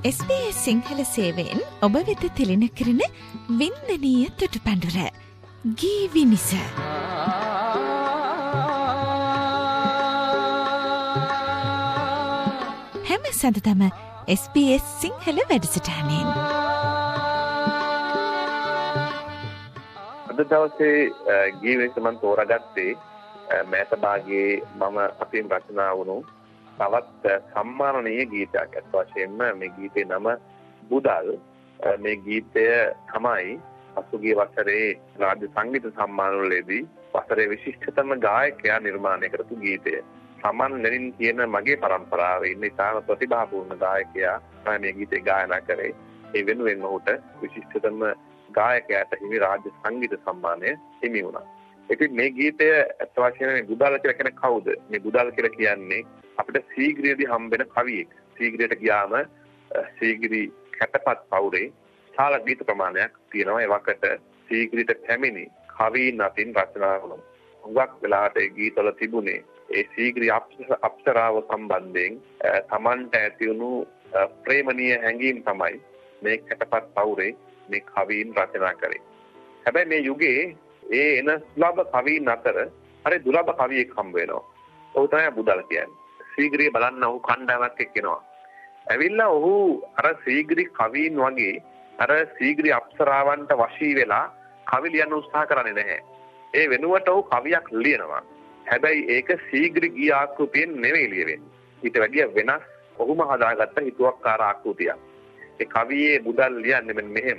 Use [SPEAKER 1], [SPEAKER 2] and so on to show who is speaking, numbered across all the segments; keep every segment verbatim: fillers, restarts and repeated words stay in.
[SPEAKER 1] S B S Sinhala සේවයෙන් ඔබ වෙත තිලින කරන වින්දනීය තුටුපැඬුර ගී විනිස. හැම සඳතම එස් බී එස් සිංහල වැඩසටහනෙන්.
[SPEAKER 2] අද දවසේ ගී විනිස මම තෝරාගත්තේ මෑත භාගයේ මම අපින් රචනා වුණු තවත් සම්මානනීය ගීතයක්. අත් වශයෙන්ම මේ ගීතේ නම බුදල්. මේ ගීතය තමයි පසුගිය වසරේ රාජ්‍ය සංගීත සම්මානවලදී වසරේ විශිෂ්ටතම ගායකයා නිර්මාණය කරපු ගීතය. සමන් ලෙනින් කියන මගේ පරම්පරාවේ ඉන්න ඉතාම ප්‍රතිභාපූර්ණ ගායකයා තමයි මේ ගීතය ගායනා කරේ. ඒ වෙනුවෙන් ඔහුට විශිෂ්ටතම ගායකයාට හිමි රාජ්‍ය සංගීත සම්මානය හිමි වුණා. ඉතින් මේ ගීතය අත් වශයෙන්ම මේ බුදල් කියලා කියන කවුද? මේ බුදල් කියලා කියන්නේ අපිට සීගිරියේදී හම්බෙන කවියෙක්. සීගිරියට ගියාම සීගිරි කැටපත් පවුරේ ශාල ගීත ප්‍රමාණයක් තියෙනවා. ඒ වකට සීගිරියට පැමිණි කවීන් අතින් රචනා වුණා. හුඟක් වෙලාවට ඒ ගීතවල තිබුණේ ඒ සීගිරි අප්සරාව සම්බන්ධයෙන් තමන්ට ඇති වුණු ප්‍රේමණීය හැඟීම් තමයි මේ කැටපත් පවුරේ මේ කවීන් රචනා කරේ. හැබැයි මේ යුගයේ ඒ එන සුලභ කවීන් අතර හරි දුර්ලභ කවියෙක් හම්බ වෙනවා. ඔහු තමයි බුදල් කියන්නේ. සීගිරිය බලන්න ඔහු කණ්ඩායමක් එක්කෙනවා. ඇවිල්ලා ඔහු අර සීගිරි කවීන් වගේ අර සීගිරි අප්සරාවන්ට වශී වෙලා කවි ලියන්න උත්සාහ කරන්නේ නැහැ. ඒ වෙනුවට ඔහු කවියක් ලියනවා. හැබැයි ඒක සීගිරි ගී ආකෘතියෙන් නෙවෙයි ලියවෙන්නේ. ඊට වැඩිය වෙනස් ඔහුම හදාගත්ත හිතුවක්කාර ආකෘතියක්. ඒ කවියේ බුදල් ලියන්නේ මෙන්න මෙහෙම.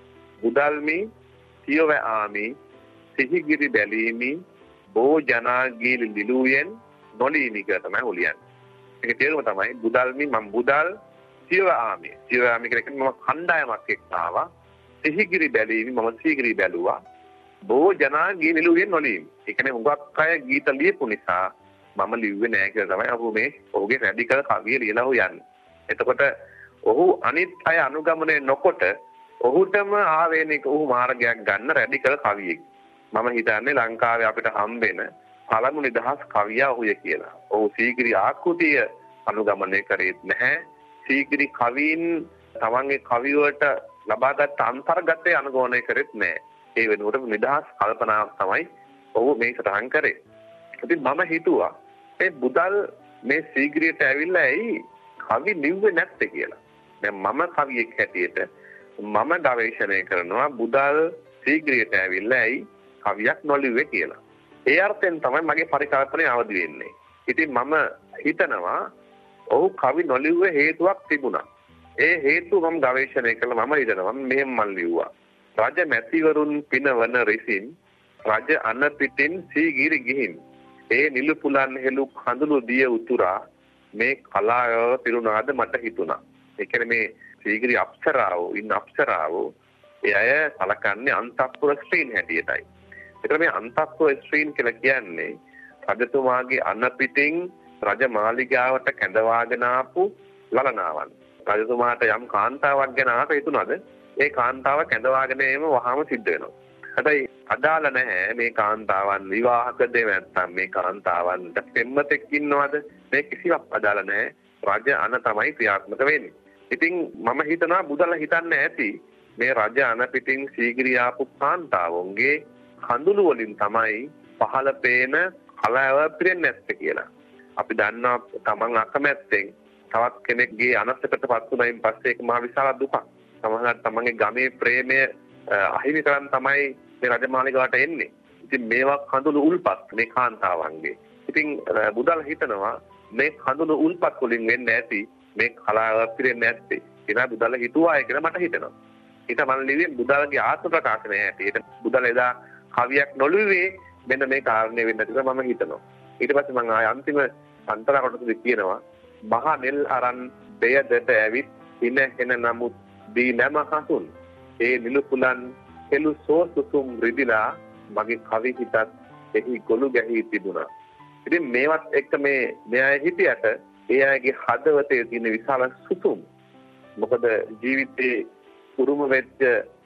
[SPEAKER 2] බුදල්මි සියව ආමි සිහිගිරි බැලීමි බෝ ජනාගී ලිලුයෙන් නොලීමි කියලා තමයි ඔලියන්නේ. ඒක තේරුම තමයි බුදල්මි මම බුදල් සියව ආමි. සියව ආමි කියන්නේ මම කණ්ඩායමක් එක්ක ආවා. සිහිගිරි බැලීමි මම සිහිගිරි බැලුවා. බෝ ජනාගී ලිලුයෙන් නොලීමි. ඒ කියන්නේ හුඟක් අය ගීත ලියපු නිසා මම ලිව්වේ නෑ කියලා තමයි ඔහු මේ ඔහුගේ රැඩිකල් කවිය ලියලා ඔහු යන්නේ. එතකොට ඔහු අනිත් අය අනුගමනය නොකොට ඔහුටම ආවේනික ඔහු මාර්ගයක් ගන්න රැඩිකල් කවියෙක්. මම හිතන්නේ ලංකාවේ අපිට හම්බෙන පළමු නිදහස් කවියා ඔහුය කියලා. ඔහු සීගිරි ආකෘතිය අනුගමනය කරේත් නැහැ. සීගිරි කවීන් තමන්ගේ කවි වලට ලබාගත් අන්තර්ගතය අනුගමනය කරේත් නැහැ. ඒ වෙනුවට නිදහස් කල්පනාවක් තමයි ඔහු මේ සටහන් කරේ. ඉතින් මම හිතුවා මේ බුදල් මේ සීගිරියට ඇවිල්ලා ඇයි කවි ලිව්වේ නැත්තේ කියලා. දැන් මම කවියෙක් හැටියට මම ගවේෂණය කරනවා බුදල් සීගිරියට ඇවිල්ලා ඇයි කවියක් නොලිව්වේ කියලා. ඒ අර්ථයෙන් තමයි මගේ පරිකල්පනය අවදි වෙන්නේ. ඉතින් මම හිතනවා ඔහු කවි නොලිව්වේ හේතුවක් තිබුණා. ඒ හේතුව මම ගවේෂණය කළා. මම හිතනවා මෙහෙම මම ලිව්වා. රජ මැතිවරුන් පිනවන රිසින් රජ අන පිටින් සීගිරි ගිහින් ඒ නිලු පුලන් හෙළු කඳුළු දිය උතුරා මේ කලාව පිරුණාද මට හිතුණා. ඒ කියන්නේ මේ සීගිරි අප්සරාව ඉන්න අප්සරාව ඒ අය සලකන්නේ අන්තපුර ස්ත්‍රීන් හැටියටයි. ඒතර මේ අන්තපුර ස්ත්‍රීන් කියලා කියන්නේ රජතුමාගේ අන පිටින් රජ මාලිගාවට කැඳවාගෙන ආපු ලලනාවන්. රජතුමාට යම් කාන්තාවක් ගැන ආස හිතුණාද ඒ කාන්තාව කැඳවාගෙන එම වහාම සිද්ධ වෙනවා. හැබැයි අදාළ නැහැ මේ කාන්තාවන් විවාහකද නැත්නම් මේ කාන්තාවන්ට පෙම්වතෙක් ඉන්නවද මේ කිසිවක් අදාළ නැහැ. රජ අන තමයි ක්‍රියාත්මක වෙන්නේ. ඉතින් මම හිතනවා බුදල හිතන්නේ ඇති මේ රජ අන පිටින් සීගිරි ආපු කාන්තාවන්ගේ කඳුළු වලින් තමයි පහළ පේන කලාව පිරෙන්නේ නැත්තේ කියලා. අපි දන්නවා තමන් අකමැත්තෙන් තවත් කෙනෙක්ගේ අනස්සකටපත් වුණායින් පස්සේ ඒක මහ විශාල දුකක්. සමහරවිට තමන්ගේ ගමේ ප්‍රේමය අහිමි කරන් තමයි මේ රජමාලිගාවට එන්නේ. ඉතින් මේවා කඳුළු උල්පත් මේ කාන්තාවන්ගේ. ඉතින් බුදල් හිතනවා මේ කඳුළු උල්පත් වලින් වෙන්නේ නැති මේ කලාව පිරෙන්නේ නැත්තේ. ඒනා බුදල් හිතුවා කියලා මට හිතෙනවා. ඊට මම ලිව්වේ බුදල්ගේ ආත්ම ප්‍රකාශනය හැටියට. බුදල් එදා කවියක් නොලිව්වේ මෙන්න මේ කාරණේ වෙන්න කියලා මම හිතනවා. ඊට පස්සේ මම ආය අන්තිම අන්තර කොටසදී කියනවා මහ නෙල් අරන් දෙයදට ඇවිත් ඉන එන නමුත් දී නැම හසුන් ඒ නිලු පුලන් හෙළු සෝසුසුම් රිදිලා මගේ කවි හිතත් එහි ගොළු ගැහී තිබුණා. ඉතින් මේවත් එක්ක මේ මෙයා හිටියට ඒ අයගේ හදවතේ තියෙන විශාල සුසුම් මොකද ජීවිතේ උරුම වෙච්ච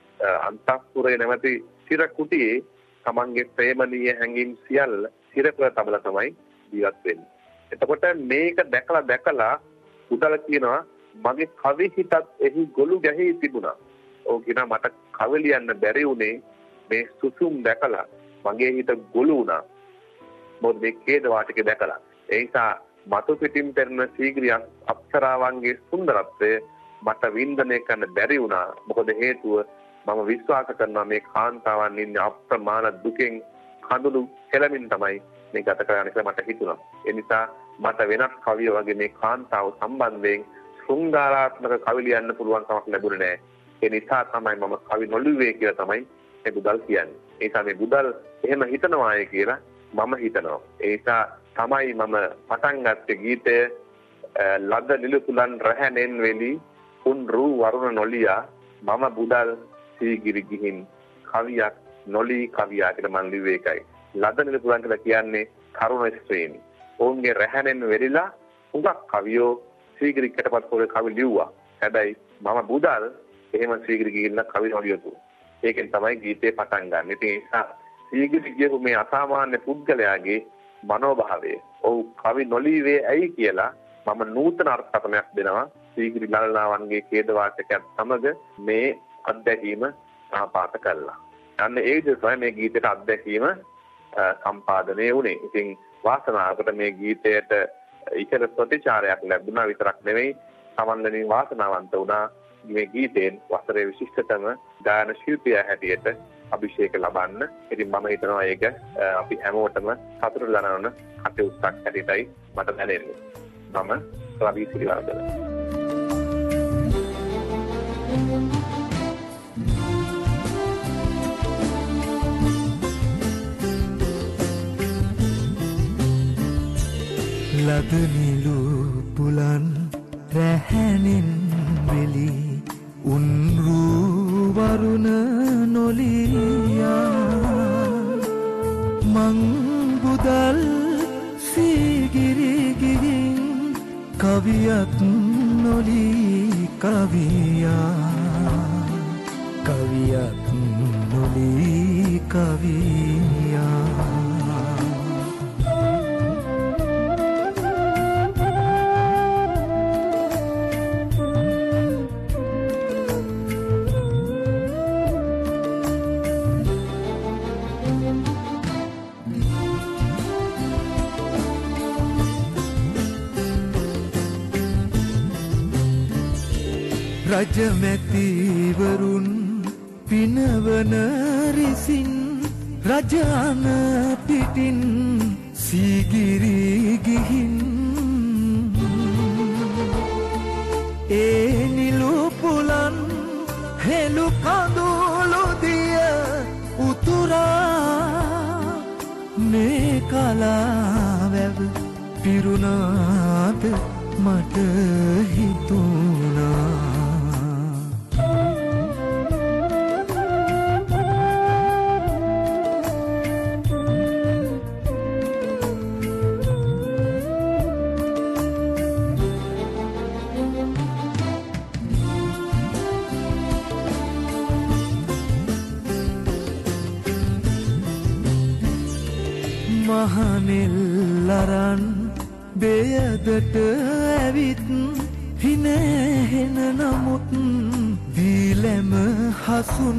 [SPEAKER 2] අන්තఃපුරේ නැමැති සිර කුටියේ තමන්ගේ ප්‍රේමණීය හැඟීම් සියල්ල සිරකව තබලා තමයි ජීවත් වෙන්නේ. එතකොට මේක දැකලා දැකලා උදල කියනවා මගේ කවි හිතත් එහි ගොළු ගැහී තිබුණා. ඔව් කියනවා මට කවි ලියන්න බැරි වුණේ මේ සුසුම් දැකලා මගේ හිත ගොළු වුණා. මොකද මේ ඛේද වාචකේ දැකලා. ඒ නිසා මතු පිටින් පෙරන සීග්‍රිය අප්සරාවන්ගේ සුන්දරත්වය මට වින්දනය කරන්න බැරි වුණා. මොකද හේතුව මම විශ්වාස කරනවා මේ කාන්තාවන් ඉන්නේ අප්‍රමාණ දුකෙන් කඳුළු කෙලමින් තමයි මේ ගත කරන්නේ කියලා මට හිතුණා. ඒ නිසා මට වෙනත් කවිය වගේ මේ කාන්තාව සම්බන්ධයෙන් ශෘංගාරාත්මක කවි ලියන්න පුළුවන් කමක් ලැබුණේ නැහැ. ඒ නිසා තමයි මම කවි නොලිව්වේ කියලා තමයි මේ බුදල් කියන්නේ. ඒ නිසා මේ බුදල් එහෙම හිතනවාය කියලා මම හිතනවා. ඒ නිසා තමයි මම පටන් ගත්තේ ගීතය ලද නිලුතුලන් රැහැනෙන් වෙලි උන් රූ වරුණ නොලියා මම බුදල් සීගිරි ගිහින් කවියක් නොලී කවියා කියලා මම ලිව්වේ ඒකයි. ලද නිලුතුලන් කියලා කියන්නේ තරුණ ස්ත්‍රීන්. ඔවුන්ගේ රැහැනෙන් වෙලිලා උගක් කවියෝ සීගිරි කටපත් පොලේ කවි ලිව්වා. හැබැයි මම බුදල් එහෙම සීගිරි ගිහින් කවි නොලියතු. ඒකෙන් තමයි ගීතේ පටන් ගන්න. ඉතින් ඒ නිසා සීගිරි කියපු මේ අසාමාන්‍ය පුද්ගලයාගේ මනෝභාවය ඔව් කවි නොලීවේ ඇයි කියලා මම නූතන අර්ථකථනයක් දෙනවා සීගිරි ලලනාවන්ගේ ඛේද වාචකයත් සමග මේ අත්දැකීම සහපාත කළා. අන්න ඒ විදිහට මේ ගීතයට අත්දැකීම සම්පාදනය වුණේ. ඉතින් වාසනාවකට මේ ගීතයට ඉහළ ප්‍රතිචාරයක් ලැබුණා විතරක් නෙවෙයි සමන්ලමින් වාසනාවන්ත වුණා මේ ගීතයෙන් වසරේ විශිෂ්ටතම ගායන ශිල්පියා හැටියට අභිෂේක ලබන්න. ඉතින් මම හිතනවා ඒක අපි හැමෝටම සතුට දනවන කටයුත්තක් හැටියටයි මට දැනෙන්නේ. මම රවි සිරිවර්ධන.
[SPEAKER 3] ලද නිලු පුලන් රැහැනෙන් වෙලි උන් රූ වරුණ නොලියා මං බුදල් සීගිරි ගිහින් කවියක් නොලී කවියා කවියක් නොලී කවියා රජමැතිවරුන් පිනවන රිසින් රජාන පිටින් සීගිරි ගිහින් ඒ නිලු පුලන් හෙළු කඳුළු දිය උතුරා මේ කලාවැව පිරුණාද මට හිතුණා. මහනෙල්ලරන් බෙයදට ඇවිත් හිනහෙන නමුත් දීලැම හසුන්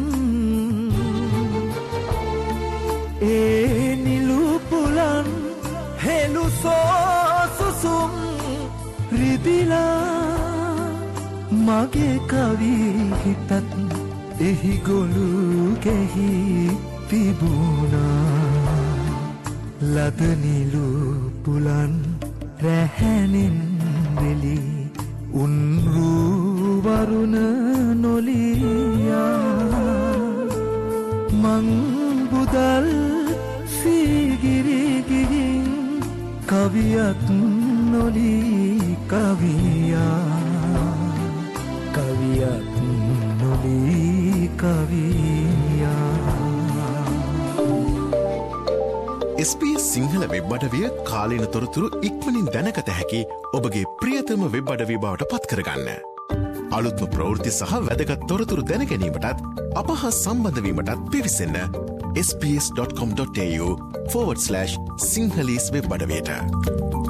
[SPEAKER 3] ඒ නිලු පුලන් හෙළු සෝසුසුම් රිදිලා මගේ කවි හිතත් එහි ගොළු ගැහි තිබුණා. ලද නිලු පුලන් රැහැනෙන් වෙලි උන් රූ වරුණ නොලියා මං බුදල් සීගිරි ගිහින් කවියක් නොලී කවියා කවියක් නොලී කවියා.
[SPEAKER 4] S B S Sinhala web අඩවිය කාලීන තොරතුරු ඉක්මනින් දැනගත හැකි ඔබගේ ප්‍රියතම වෙබ් අඩවිය බවට පත් කරගන්න. අලුත්ම ප්‍රවෘත්ති සහ වැදගත් තොරතුරු දැනගැනීමටත් අප හා සම්බන්ධ වීමටත් පිවිසන්න S B S dot com dot A U forward slash Sinhalese web අඩවියට.